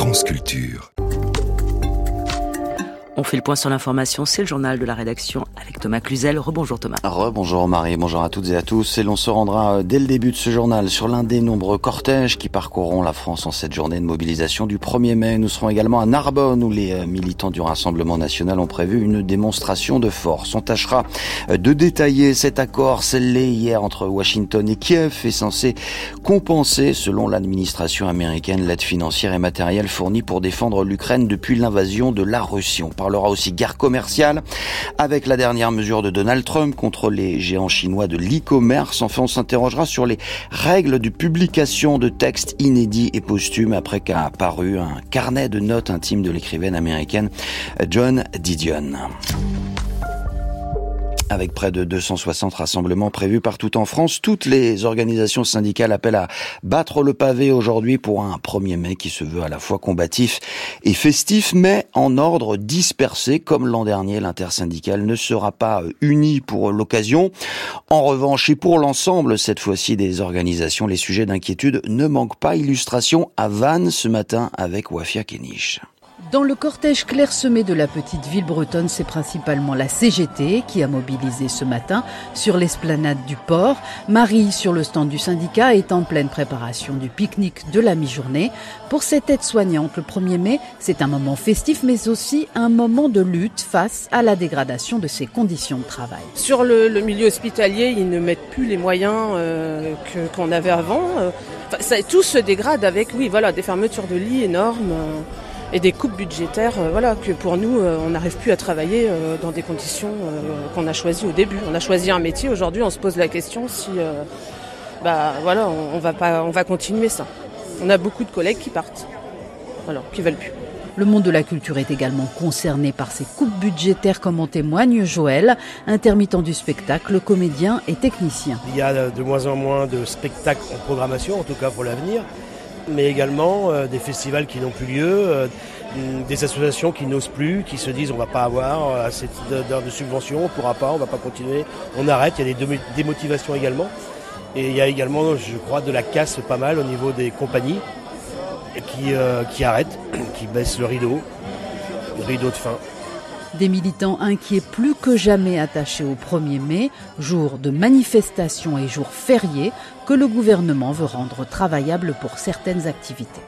France Culture. On fait le point sur l'information, c'est le journal de la rédaction avec Thomas Cluzel. Rebonjour Thomas. Rebonjour Marie, bonjour à toutes et à tous. Et l'on se rendra dès le début de ce journal sur l'un des nombreux cortèges qui parcourront la France en cette journée de mobilisation du 1er mai. Nous serons également à Narbonne où les militants du Rassemblement national ont prévu une démonstration de force. On tâchera de détailler cet accord scellé hier entre Washington et Kiev est censé compenser, selon l'administration américaine, l'aide financière et matérielle fournie pour défendre l'Ukraine depuis l'invasion de la Russie. On parlera aussi guerre commerciale avec la dernière mesure de Donald Trump contre les géants chinois de l'e-commerce. Enfin, on s'interrogera sur les règles de publication de textes inédits et posthumes après qu'a apparu un carnet de notes intimes de l'écrivaine américaine Joan Didion. Avec près de 260 rassemblements prévus partout en France, toutes les organisations syndicales appellent à battre le pavé aujourd'hui pour un 1er mai qui se veut à la fois combatif et festif, mais en ordre dispersé. Comme l'an dernier, l'intersyndicale ne sera pas unie pour l'occasion. En revanche, et pour l'ensemble, cette fois-ci, des organisations, les sujets d'inquiétude ne manquent pas. Illustration à Vannes ce matin avec Wafia Kenich. Dans le cortège clairsemé de la petite ville bretonne, c'est principalement la CGT qui a mobilisé ce matin sur l'esplanade du port. Marie, sur le stand du syndicat, est en pleine préparation du pique-nique de la mi-journée. Pour cette aide-soignante, le 1er mai, c'est un moment festif, mais aussi un moment de lutte face à la dégradation de ses conditions de travail. Sur le milieu hospitalier, ils ne mettent plus les moyens qu'on avait avant. Tout se dégrade avec, des fermetures de lits énormes. Et des coupes budgétaires, que pour nous, on n'arrive plus à travailler dans des conditions qu'on a choisies au début. On a choisi un métier, aujourd'hui on se pose la question si, on va continuer ça. On a beaucoup de collègues qui partent, qui veulent plus. Le monde de la culture est également concerné par ces coupes budgétaires, comme en témoigne Joël, intermittent du spectacle, comédien et technicien. Il y a de moins en moins de spectacles en programmation, en tout cas pour l'avenir. Mais également des festivals qui n'ont plus lieu, des associations qui n'osent plus, qui se disent on ne va pas avoir assez d'heures de subvention, on ne pourra pas, on ne va pas continuer, on arrête, il y a des démotivations également. Et il y a également, je crois, de la casse pas mal au niveau des compagnies qui arrêtent, qui baissent le rideau de fin. Des militants inquiets plus que jamais attachés au 1er mai, jour de manifestation et jour férié que le gouvernement veut rendre travaillable pour certaines activités.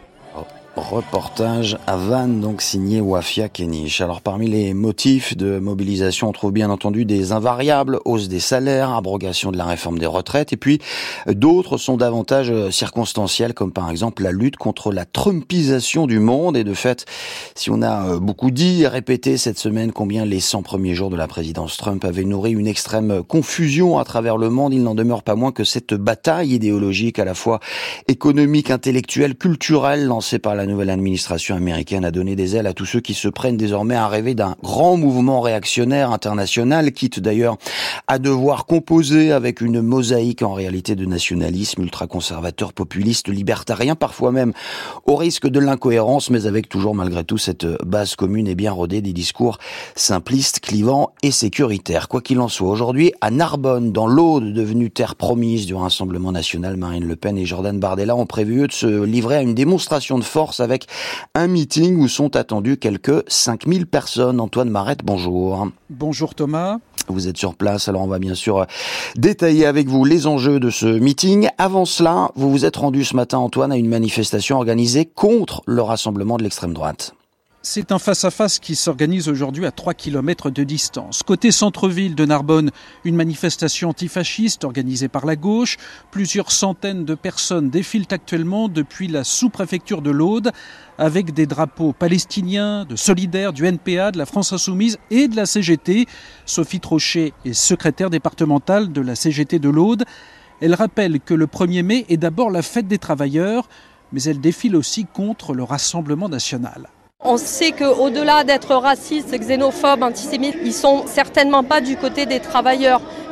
Reportage à Vannes, donc signé Wafia Kenich. Alors parmi les motifs de mobilisation, on trouve bien entendu des invariables, hausse des salaires, abrogation de la réforme des retraites, et puis d'autres sont davantage circonstanciels, comme par exemple la lutte contre la trumpisation du monde. Et de fait, si on a beaucoup dit et répété cette semaine combien les 100 premiers jours de la présidence Trump avaient nourri une extrême confusion à travers le monde, il n'en demeure pas moins que cette bataille idéologique à la fois économique, intellectuelle, culturelle lancée par la nouvelle administration américaine a donné des ailes à tous ceux qui se prennent désormais à rêver d'un grand mouvement réactionnaire international, quitte d'ailleurs à devoir composer avec une mosaïque en réalité de nationalisme ultra-conservateur, populiste, libertarien, parfois même au risque de l'incohérence, mais avec toujours malgré tout cette base commune et bien rodée des discours simplistes, clivants et sécuritaires. Quoi qu'il en soit, aujourd'hui à Narbonne, dans l'Aude, devenue terre promise du Rassemblement national, Marine Le Pen et Jordan Bardella ont prévu eux de se livrer à une démonstration de force avec un meeting où sont attendus quelques 5000 personnes. Antoine Marette, bonjour. Bonjour Thomas. Vous êtes sur place, alors on va bien sûr détailler avec vous les enjeux de ce meeting. Avant cela, vous vous êtes rendu ce matin, Antoine, à une manifestation organisée contre le rassemblement de l'extrême droite. C'est un face-à-face qui s'organise aujourd'hui à 3 km de distance. Côté centre-ville de Narbonne, une manifestation antifasciste organisée par la gauche. Plusieurs centaines de personnes défilent actuellement depuis la sous-préfecture de l'Aude avec des drapeaux palestiniens, de Solidaires, du NPA, de la France Insoumise et de la CGT. Sophie Trochet est secrétaire départementale de la CGT de l'Aude. Elle rappelle que le 1er mai est d'abord la fête des travailleurs, mais elle défile aussi contre le Rassemblement national. On sait qu'au-delà d'être racistes, xénophobes, antisémites, ils sont certainement pas du côté des travailleurs.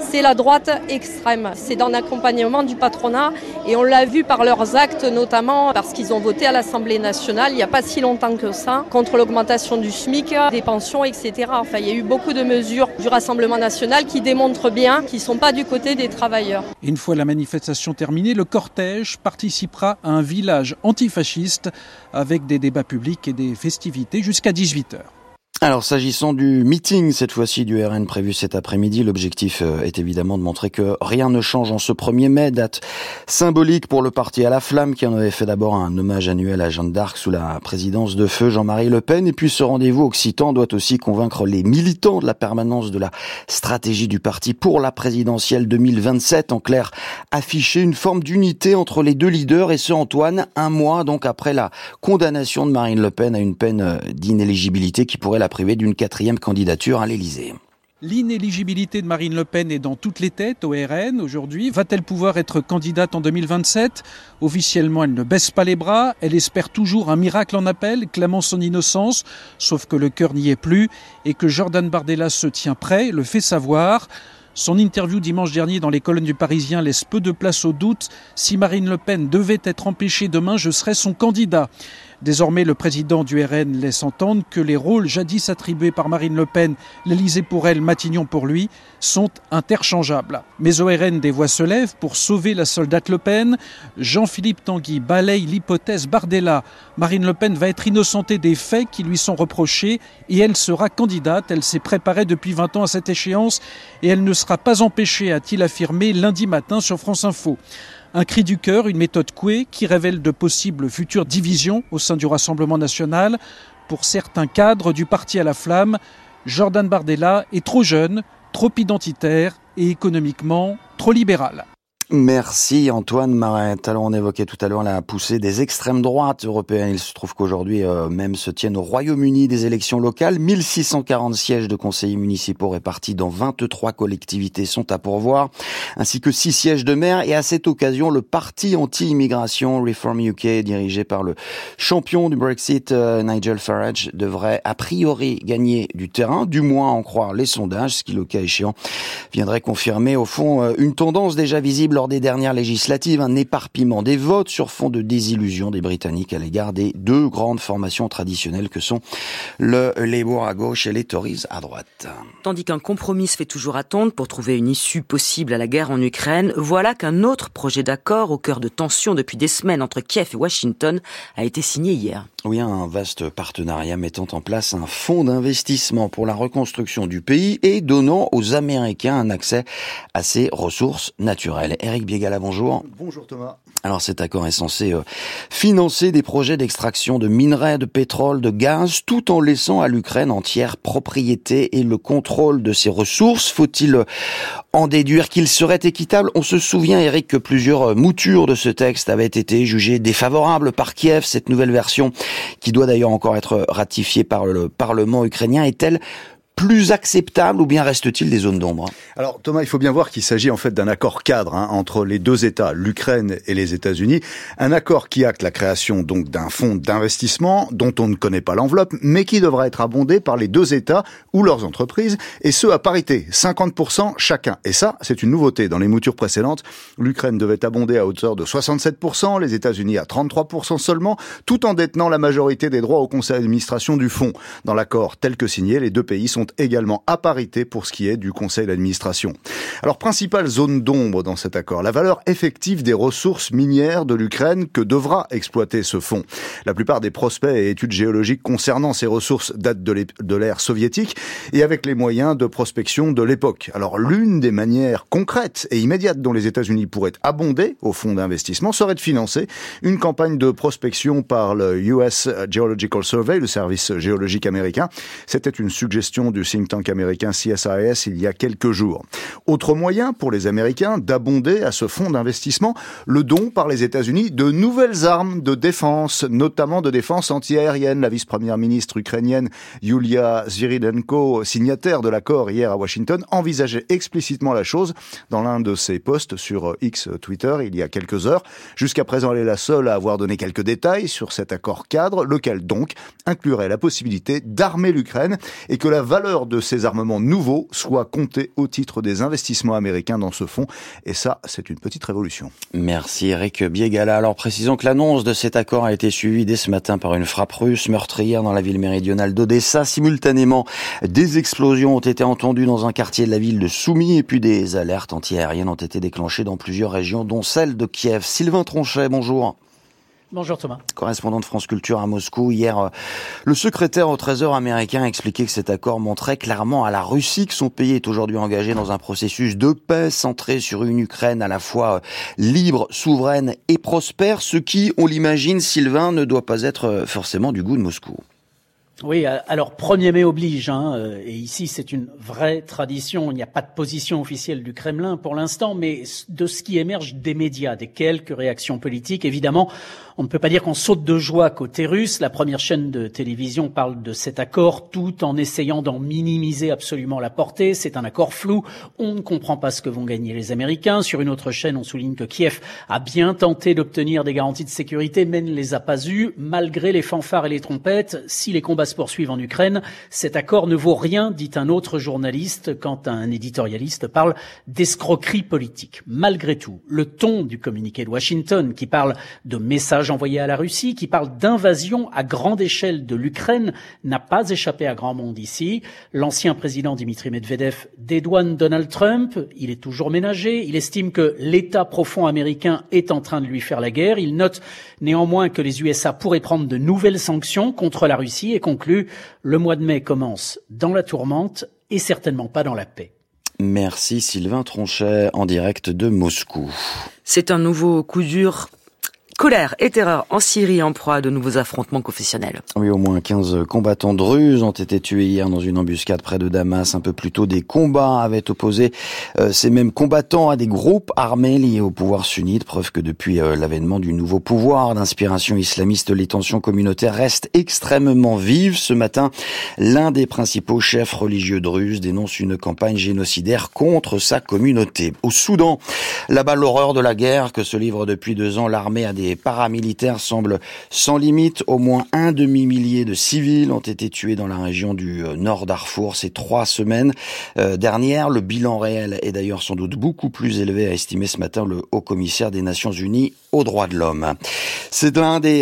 c'est la droite extrême. C'est dans l'accompagnement du patronat et on l'a vu par leurs actes, notamment parce qu'ils ont voté à l'Assemblée nationale il n'y a pas si longtemps que ça contre l'augmentation du SMIC, des pensions, etc. Enfin, il y a eu beaucoup de mesures du Rassemblement national qui démontrent bien qu'ils ne sont pas du côté des travailleurs. Une fois la manifestation terminée, le cortège participera à un village antifasciste avec des débats publics et des festivités jusqu'à 18h. Alors, s'agissant du meeting, cette fois-ci du RN prévu cet après-midi, l'objectif est évidemment de montrer que rien ne change en ce 1er mai, date symbolique pour le parti à la flamme qui en avait fait d'abord un hommage annuel à Jeanne d'Arc sous la présidence de feu Jean-Marie Le Pen. Et puis ce rendez-vous occitan doit aussi convaincre les militants de la permanence de la stratégie du parti pour la présidentielle 2027. En clair, afficher une forme d'unité entre les deux leaders, et ce, Antoine, un mois donc après la condamnation de Marine Le Pen à une peine d'inéligibilité qui pourrait la priver d'une 4e candidature à l'Élysée. L'inéligibilité de Marine Le Pen est dans toutes les têtes au RN aujourd'hui. Va-t-elle pouvoir être candidate en 2027 ? Officiellement, elle ne baisse pas les bras. Elle espère toujours un miracle en appel, clamant son innocence. Sauf que le cœur n'y est plus et que Jordan Bardella se tient prêt, le fait savoir. Son interview dimanche dernier dans les colonnes du Parisien laisse peu de place au doute. Si Marine Le Pen devait être empêchée demain, je serais son candidat. Désormais, le président du RN laisse entendre que les rôles jadis attribués par Marine Le Pen, l'Élysée pour elle, Matignon pour lui, sont interchangeables. Mais au RN, des voix se lèvent pour sauver la soldate Le Pen. Jean-Philippe Tanguy balaye l'hypothèse Bardella. Marine Le Pen va être innocentée des faits qui lui sont reprochés et elle sera candidate. Elle s'est préparée depuis 20 ans à cette échéance et elle ne sera pas empêchée, a-t-il affirmé lundi matin sur France Info. Un cri du cœur, une méthode Coué qui révèle de possibles futures divisions au sein du Rassemblement national. Pour certains cadres du parti à la flamme, Jordan Bardella est trop jeune, trop identitaire et économiquement trop libéral. Merci Antoine Marette. Alors on évoquait tout à l'heure la poussée des extrêmes droites européennes. Il se trouve qu'aujourd'hui même se tiennent au Royaume-Uni des élections locales. 1640 sièges de conseillers municipaux répartis dans 23 collectivités sont à pourvoir, ainsi que 6 sièges de maire. Et à cette occasion, le parti anti-immigration Reform UK, dirigé par le champion du Brexit, Nigel Farage, devrait a priori gagner du terrain, du moins en croire les sondages, ce qui, le cas échéant, viendrait confirmer au fond une tendance déjà visible lors des dernières législatives, un éparpillement des votes sur fond de désillusion des Britanniques à l'égard des deux grandes formations traditionnelles que sont le Labour à gauche et les Tories à droite. Tandis qu'un compromis se fait toujours attendre pour trouver une issue possible à la guerre en Ukraine, voilà qu'un autre projet d'accord au cœur de tensions depuis des semaines entre Kiev et Washington a été signé hier. Oui, un vaste partenariat mettant en place un fonds d'investissement pour la reconstruction du pays et donnant aux Américains un accès à ses ressources naturelles. Éric Biégala, bonjour. Bonjour Thomas. Alors cet accord est censé financer des projets d'extraction de minerais, de pétrole, de gaz, tout en laissant à l'Ukraine entière propriété et le contrôle de ses ressources. Faut-il en déduire qu'il serait équitable ? On se souvient, Éric, que plusieurs moutures de ce texte avaient été jugées défavorables par Kiev. Cette nouvelle version, qui doit d'ailleurs encore être ratifiée par le Parlement ukrainien, est-elle plus acceptable ou bien reste-t-il des zones d'ombre ? Alors Thomas, il faut bien voir qu'il s'agit en fait d'un accord cadre entre les deux États, l'Ukraine et les États-Unis. Un accord qui acte la création donc d'un fonds d'investissement dont on ne connaît pas l'enveloppe, mais qui devra être abondé par les deux États ou leurs entreprises, et ce à parité, 50% chacun. Et ça, c'est une nouveauté. Dans les moutures précédentes, l'Ukraine devait abonder à hauteur de 67%, les États-Unis à 33% seulement, tout en détenant la majorité des droits au conseil d'administration du fonds. Dans l'accord tel que signé, les deux pays sont également à parité pour ce qui est du conseil d'administration. Alors, principale zone d'ombre dans cet accord, la valeur effective des ressources minières de l'Ukraine que devra exploiter ce fonds. La plupart des prospects et études géologiques concernant ces ressources datent de l'ère soviétique et avec les moyens de prospection de l'époque. Alors, l'une des manières concrètes et immédiates dont les États-Unis pourraient abonder au fonds d'investissement serait de financer une campagne de prospection par le US Geological Survey, le service géologique américain. C'était une suggestion du think tank américain CSIS il y a quelques jours. Autre moyen pour les Américains d'abonder à ce fonds d'investissement, le don par les États-Unis de nouvelles armes de défense, notamment de défense anti-aérienne. La vice-première ministre ukrainienne Yulia Sviridenko, signataire de l'accord hier à Washington, envisageait explicitement la chose dans l'un de ses posts sur X Twitter il y a quelques heures. Jusqu'à présent, elle est la seule à avoir donné quelques détails sur cet accord cadre, lequel donc inclurait la possibilité d'armer l'Ukraine et que la valeur valeur de ces armements nouveaux soit comptée au titre des investissements américains dans ce fonds. Et ça, c'est une petite révolution. Merci Eric Biegala. Alors précisons que l'annonce de cet accord a été suivie dès ce matin par une frappe russe meurtrière dans la ville méridionale d'Odessa. Simultanément, des explosions ont été entendues dans un quartier de la ville de Soumy et puis des alertes antiaériennes ont été déclenchées dans plusieurs régions, dont celle de Kiev. Sylvain Tronchet, bonjour. Bonjour Thomas. Correspondant de France Culture à Moscou. Hier, le secrétaire au Trésor américain a expliqué que cet accord montrait clairement à la Russie que son pays est aujourd'hui engagé dans un processus de paix centré sur une Ukraine à la fois libre, souveraine et prospère, ce qui, on l'imagine, Sylvain, ne doit pas être forcément du goût de Moscou. Oui, alors 1er mai oblige, et ici c'est une vraie tradition. Il n'y a pas de position officielle du Kremlin pour l'instant, mais de ce qui émerge des médias, des quelques réactions politiques, évidemment, on ne peut pas dire qu'on saute de joie côté russe. La première chaîne de télévision parle de cet accord tout en essayant d'en minimiser absolument la portée. C'est un accord flou, on ne comprend pas ce que vont gagner les Américains. Sur une autre chaîne, on souligne que Kiev a bien tenté d'obtenir des garanties de sécurité, mais ne les a pas eues, malgré les fanfares et les trompettes. Si les combats se poursuivent en Ukraine, cet accord ne vaut rien, dit un autre journaliste, quand un éditorialiste parle d'escroquerie politique. Malgré tout, le ton du communiqué de Washington, qui parle de messages envoyés à la Russie, qui parle d'invasion à grande échelle de l'Ukraine, n'a pas échappé à grand monde ici. L'ancien président Dimitri Medvedev dédouane Donald Trump, il est toujours ménagé, il estime que l'État profond américain est en train de lui faire la guerre. Il note néanmoins que les USA pourraient prendre de nouvelles sanctions contre la Russie et conclut: le mois de mai commence dans la tourmente et certainement pas dans la paix. Merci Sylvain Tronchet en direct de Moscou. C'est un nouveau coup dur. Colère et terreur en Syrie en proie à de nouveaux affrontements confessionnels. Oui, au moins 15 combattants druzes ont été tués hier dans une embuscade près de Damas. Un peu plus tôt, des combats avaient opposé ces mêmes combattants à des groupes armés liés au pouvoir sunnite. Preuve que depuis l'avènement du nouveau pouvoir d'inspiration islamiste, les tensions communautaires restent extrêmement vives. Ce matin, l'un des principaux chefs religieux druzes dénonce une campagne génocidaire contre sa communauté. Au Soudan, là-bas, l'horreur de la guerre que se livre depuis 2 ans l'armée à des paramilitaires semble sans limite. Au moins un demi-millier de civils ont été tués dans la région du Nord Darfour ces 3 semaines dernières. Le bilan réel est d'ailleurs sans doute beaucoup plus élevé, a estimé ce matin le haut-commissaire des Nations Unies aux droits de l'homme. C'est l'un des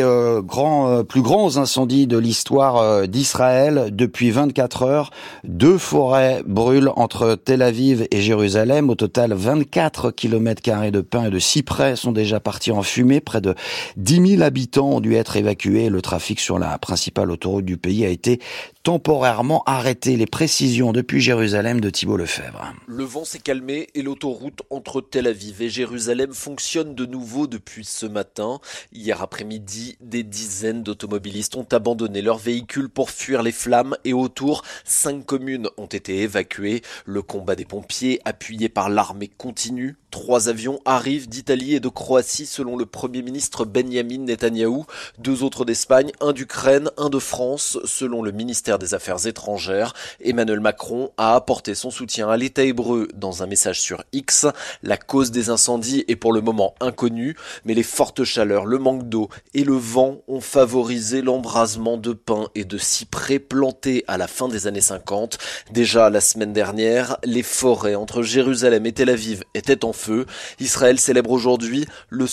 plus grands incendies de l'histoire d'Israël. Depuis 24 heures, 2 forêts brûlent entre Tel Aviv et Jérusalem. Au total, 24 km² de pins et de cyprès sont déjà partis en fumée. Près de 10 000 habitants ont dû être évacués. Le trafic sur la principale autoroute du pays a été temporairement arrêté. Les précisions depuis Jérusalem de Thibault Lefebvre. Le vent s'est calmé et l'autoroute entre Tel Aviv et Jérusalem fonctionne de nouveau depuis ce matin. Hier après-midi, des dizaines d'automobilistes ont abandonné leurs véhicules pour fuir les flammes et autour, 5 communes ont été évacuées. Le combat des pompiers, appuyé par l'armée, continue. 3 avions arrivent d'Italie et de Croatie selon le Premier ministre Benyamin Netanyahou. 2 autres d'Espagne, un d'Ukraine, un de France selon le ministère des Affaires étrangères. Emmanuel Macron a apporté son soutien à l'État hébreu dans un message sur X. La cause des incendies est pour le moment inconnue, mais les fortes chaleurs, le manque d'eau et le vent ont favorisé l'embrasement de pins et de cyprès plantés à la fin des années 50. Déjà la semaine dernière, les forêts entre Jérusalem et Tel Aviv étaient en feu. Israël célèbre aujourd'hui le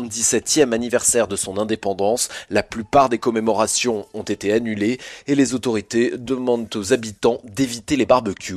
77e anniversaire de son indépendance. La plupart des commémorations ont été annulées et les autorités demandent aux habitants d'éviter les barbecues.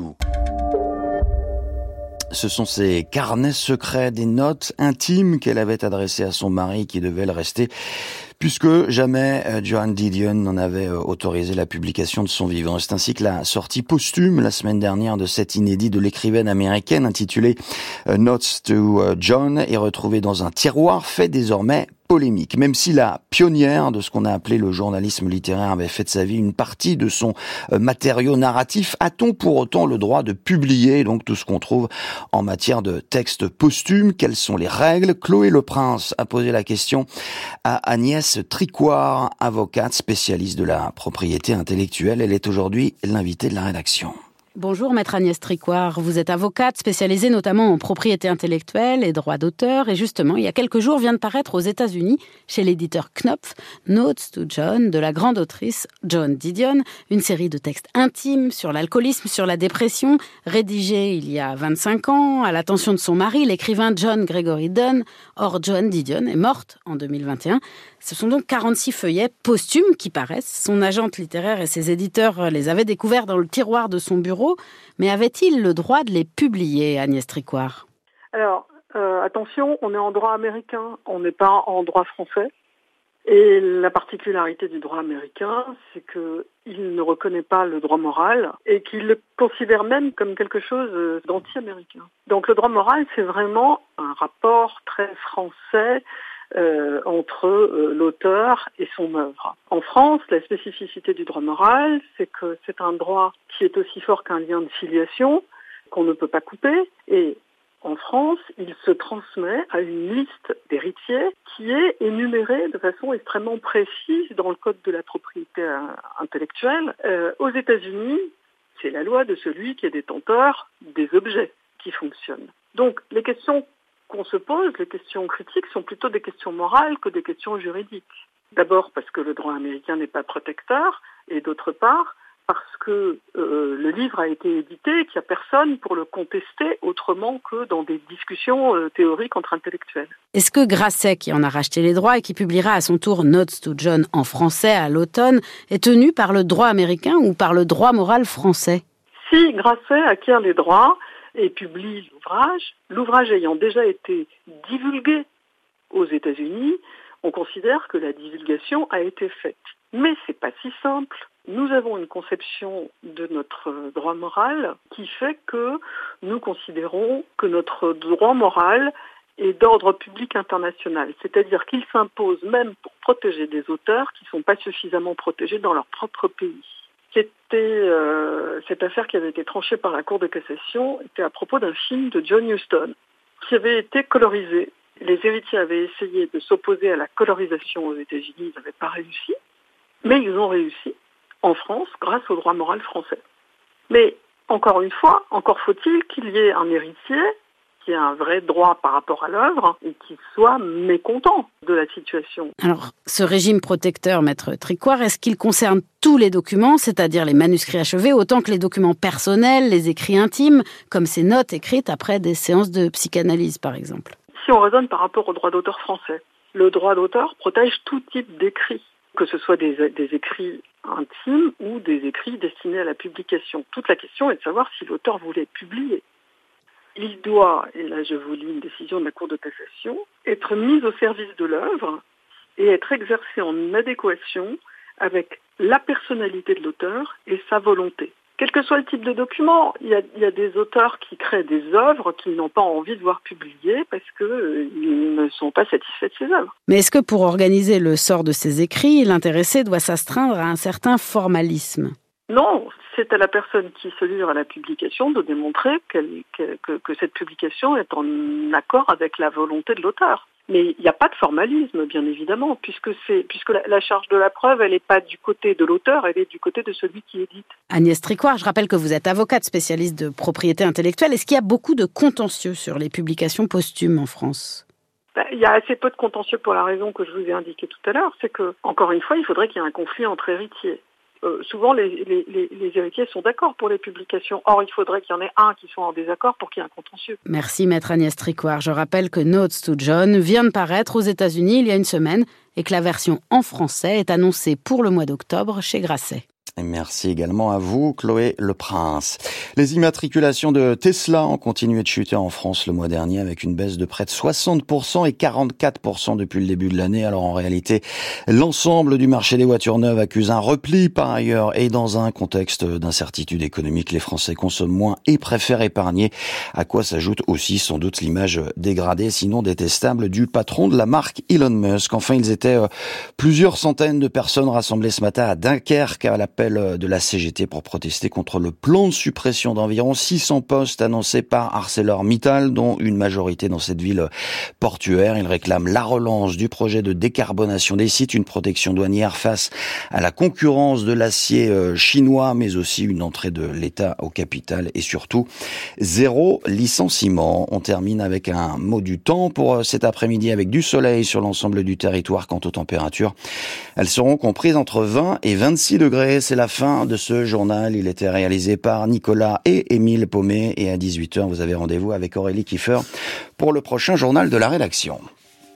Ce sont ces carnets secrets, des notes intimes qu'elle avait adressées à son mari qui devait le rester, puisque jamais Joan Didion n'en avait autorisé la publication de son vivant. C'est ainsi que la sortie posthume la semaine dernière de cet inédit de l'écrivaine américaine intitulé Notes to John est retrouvée dans un tiroir fait désormais polémique. Même si la pionnière de ce qu'on a appelé le journalisme littéraire avait fait de sa vie une partie de son matériau narratif, a-t-on pour autant le droit de publier donc tout ce qu'on trouve en matière de texte posthume? Quelles sont les règles? Chloé Leprince a posé la question à Agnès Tricoire, avocate spécialiste de la propriété intellectuelle. Elle est aujourd'hui l'invitée de la rédaction. Bonjour Maître Agnès Tricoire, vous êtes avocate spécialisée notamment en propriété intellectuelle et droit d'auteur et justement il y a quelques jours vient de paraître aux États-Unis chez l'éditeur Knopf Notes to Joan de la grande autrice Joan Didion, une série de textes intimes sur l'alcoolisme, sur la dépression, rédigée il y a 25 ans à l'attention de son mari, l'écrivain John Gregory Dunne. Or Joan Didion est morte en 2021. Ce sont donc 46 feuillets posthumes qui paraissent. Son agente littéraire et ses éditeurs les avaient découverts dans le tiroir de son bureau. Mais avait-il le droit de les publier, Agnès Tricoire ? Alors, attention, on est en droit américain, on n'est pas en droit français. Et la particularité du droit américain, c'est qu'il ne reconnaît pas le droit moral et qu'il le considère même comme quelque chose d'anti-américain. Donc le droit moral, c'est vraiment un rapport très français entre l'auteur et son œuvre. En France, la spécificité du droit moral, c'est que c'est un droit qui est aussi fort qu'un lien de filiation, qu'on ne peut pas couper, et en France, il se transmet à une liste d'héritiers qui est énumérée de façon extrêmement précise dans le Code de la propriété intellectuelle. Aux États-Unis, c'est la loi de celui qui est détenteur des objets qui fonctionne. Donc, les questions qu'on se pose, les questions critiques, sont plutôt des questions morales que des questions juridiques. D'abord parce que le droit américain n'est pas protecteur, et d'autre part parce que le livre a été édité et qu'il n'y a personne pour le contester autrement que dans des discussions théoriques entre intellectuels. Est-ce que Grasset, qui en a racheté les droits et qui publiera à son tour Notes to Joan en français à l'automne, est tenu par le droit américain ou par le droit moral français ? Si Grasset acquiert les droits et publie l'ouvrage ayant déjà été divulgué aux États-Unis, on considère que la divulgation a été faite. Mais c'est pas si simple. Nous avons une conception de notre droit moral qui fait que nous considérons que notre droit moral est d'ordre public international. C'est-à-dire qu'il s'impose même pour protéger des auteurs qui ne sont pas suffisamment protégés dans leur propre pays. Cette affaire qui avait été tranchée par la Cour de cassation était à propos d'un film de John Huston qui avait été colorisé. Les héritiers avaient essayé de s'opposer à la colorisation aux États-Unis, ils n'avaient pas réussi, mais ils ont réussi en France grâce au droit moral français. Mais encore une fois, encore faut-il qu'il y ait un héritier qui ait un vrai droit par rapport à l'œuvre et qui soit mécontent de la situation. Alors, ce régime protecteur, Maître Tricoire, est-ce qu'il concerne tous les documents, c'est-à-dire les manuscrits achevés, autant que les documents personnels, les écrits intimes, comme ces notes écrites après des séances de psychanalyse, par exemple ? Si on raisonne par rapport au droit d'auteur français, le droit d'auteur protège tout type d'écrits, que ce soit des écrits intimes ou des écrits destinés à la publication. Toute la question est de savoir si l'auteur voulait publier. Il doit, et là je vous lis une décision de la Cour de cassation, être mis au service de l'œuvre et être exercé en adéquation avec la personnalité de l'auteur et sa volonté. Quel que soit le type de document, il y a des auteurs qui créent des œuvres qu'ils n'ont pas envie de voir publiées parce qu'ils ne sont pas satisfaits de ces œuvres. Mais est-ce que pour organiser le sort de ces écrits, l'intéressé doit s'astreindre à un certain formalisme ? Non, c'est à la personne qui se livre à la publication de démontrer que cette publication est en accord avec la volonté de l'auteur. Mais il n'y a pas de formalisme, bien évidemment, puisque la charge de la preuve, elle n'est pas du côté de l'auteur, elle est du côté de celui qui édite. Agnès Tricoire, je rappelle que vous êtes avocate spécialiste de propriété intellectuelle. Est-ce qu'il y a beaucoup de contentieux sur les publications posthumes en France ? Il y a assez peu de contentieux pour la raison que je vous ai indiquée tout à l'heure, c'est que, encore une fois, il faudrait qu'il y ait un conflit entre héritiers. Souvent, les héritiers sont d'accord pour les publications. Or, il faudrait qu'il y en ait un qui soit en désaccord pour qu'il y ait un contentieux. Merci, Maître Agnès Tricoire. Je rappelle que Notes to Joan vient de paraître aux États-Unis il y a une semaine et que la version en français est annoncée pour le mois d'octobre chez Grasset. Et merci également à vous, Chloé Leprince. Les immatriculations de Tesla ont continué de chuter en France le mois dernier avec une baisse de près de 60% et 44% depuis le début de l'année. Alors en réalité, l'ensemble du marché des voitures neuves accuse un repli par ailleurs et dans un contexte d'incertitude économique, les Français consomment moins et préfèrent épargner. À quoi s'ajoute aussi sans doute l'image dégradée, sinon détestable, du patron de la marque Elon Musk. Enfin, ils étaient plusieurs centaines de personnes rassemblées ce matin à Dunkerque à l'appel appel de la CGT pour protester contre le plan de suppression d'environ 600 postes annoncé par ArcelorMittal, dont une majorité dans cette ville portuaire. Ils réclament la relance du projet de décarbonation des sites, une protection douanière face à la concurrence de l'acier chinois, mais aussi une entrée de l'État au capital et surtout zéro licenciement. On termine avec un mot du temps pour cet après-midi avec du soleil sur l'ensemble du territoire. Quant aux températures, elles seront comprises entre 20 et 26 degrés. C'est la fin de ce journal. Il était réalisé par Nicolas et Émile Paumet et à 18h, vous avez rendez-vous avec Aurélie Kiefer pour le prochain journal de la rédaction.